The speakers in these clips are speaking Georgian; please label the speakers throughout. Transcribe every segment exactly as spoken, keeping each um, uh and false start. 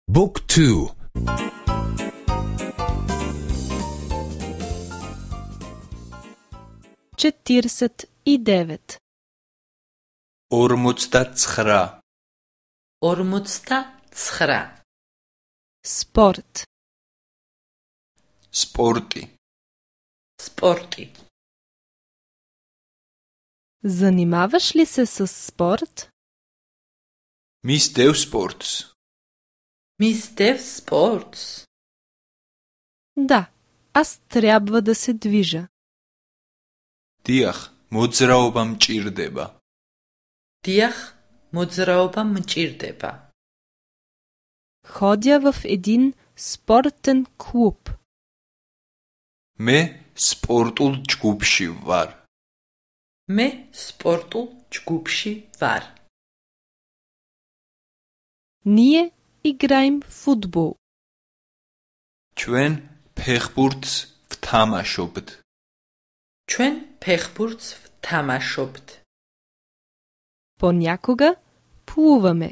Speaker 1: บุ๊กทู
Speaker 2: četrdeset i devet
Speaker 3: ორმოცდაცხრა
Speaker 4: ორმოცდაცხრა
Speaker 2: sport
Speaker 3: სპორტი
Speaker 4: სპორტი
Speaker 2: Занимаваш ли се с спорт?
Speaker 3: მისდევ სპორტს
Speaker 4: მისდევ სპორტს
Speaker 2: Да, аз трябва да се движа.
Speaker 3: დიახ მოძრაობა მჭირდება
Speaker 4: დიახ მოძრაობა მჭირდება
Speaker 2: Ходя в един спортен клуб.
Speaker 3: მე სპორტულ ჯგუფში ვარ
Speaker 4: მე სპორტულ ჯგუფში ვარ
Speaker 2: Ние играем в футбол.
Speaker 3: ჩვენ ფეხბურთს ვთამაშობთ
Speaker 4: ჩვენ ფეხბურთს ვთამაშობთ
Speaker 2: Понякога плуваме.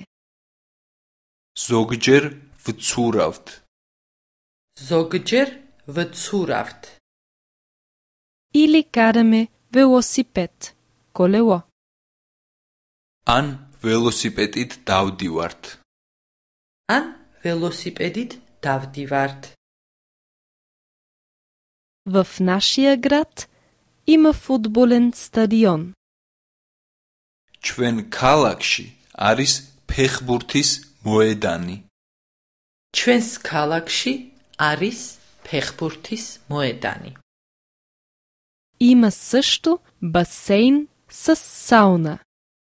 Speaker 3: ზოგჯერ ვცურავთ
Speaker 4: ზოგჯერ ვცურავთ
Speaker 2: Или караме велосипед, колело.
Speaker 3: ან ველოსიპედით დავდივართ
Speaker 4: ან ველოსიპედით დავდივართ
Speaker 2: В нашия град има футболен стадион.
Speaker 3: ჩვენ ქალაქში არის ფეხბურთის მოედანი
Speaker 4: ჩვენს ქალაქში არის ფეხბურთის მოედანი
Speaker 2: Има също басейн с сауна.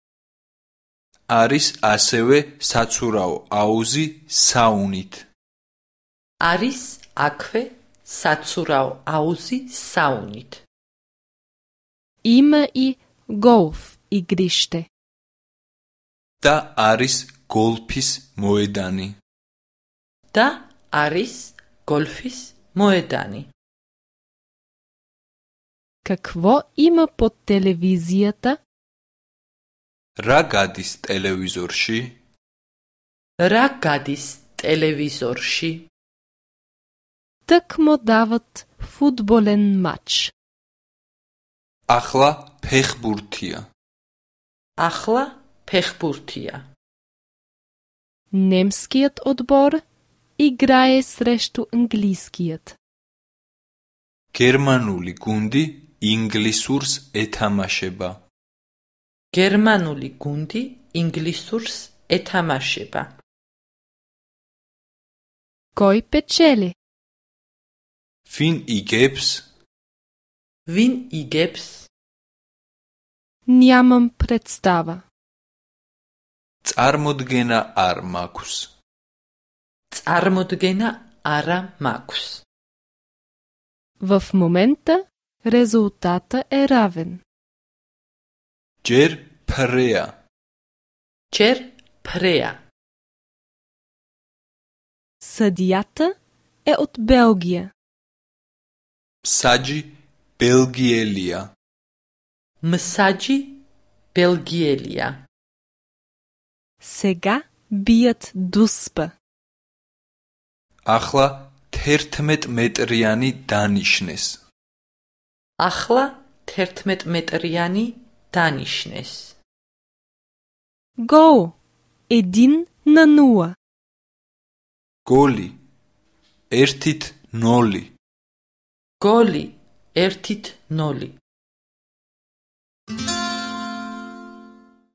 Speaker 3: არის ასევე საცურაო აუზი საუნით
Speaker 4: არის აქვე საცურაო აუზი საუნით
Speaker 2: Има и голф игрище.
Speaker 3: და არის გოლფის მოედანი
Speaker 4: და არის გოლფის მოედანი
Speaker 2: Какво има по телевизията?
Speaker 3: რა გადის ტელევიზორში
Speaker 4: რა გადის ტელევიზორში
Speaker 2: Тъкмо дават футболен матч.
Speaker 3: ახლა ფეხბურთია
Speaker 4: ახლა ფეხბურთია
Speaker 2: Немският отбор играе срещу английският.
Speaker 3: გერმანული გუნდი ინგლისურს ეთამაშება
Speaker 4: გერმანული გუნდი ინგლისურს ეთამაშება
Speaker 2: Кой печели?
Speaker 3: ვინ იგებს
Speaker 4: ვინ იგებს
Speaker 2: Нямам представа.
Speaker 3: წარმოდგენა არ მაქვს
Speaker 4: წარმოდგენა არა მაქვს
Speaker 2: В момента резултата е равен.
Speaker 3: ჯერ ფრეა
Speaker 4: ჯერ ფრეა
Speaker 2: Съдията е от Белгия.
Speaker 3: მსაჯი ბელგიელია
Speaker 4: მსაჯი ბელგიელია
Speaker 2: Сега бият дуспа.
Speaker 3: ახლა თერთმეტ მეტრიანი დანიშნეს
Speaker 4: ახლა თერთმეტ მეტრიანი დანიშნეს
Speaker 2: Гол! Един на нула.
Speaker 3: გოლი ერთით ნოლი
Speaker 4: გოლი ერთით ნოლი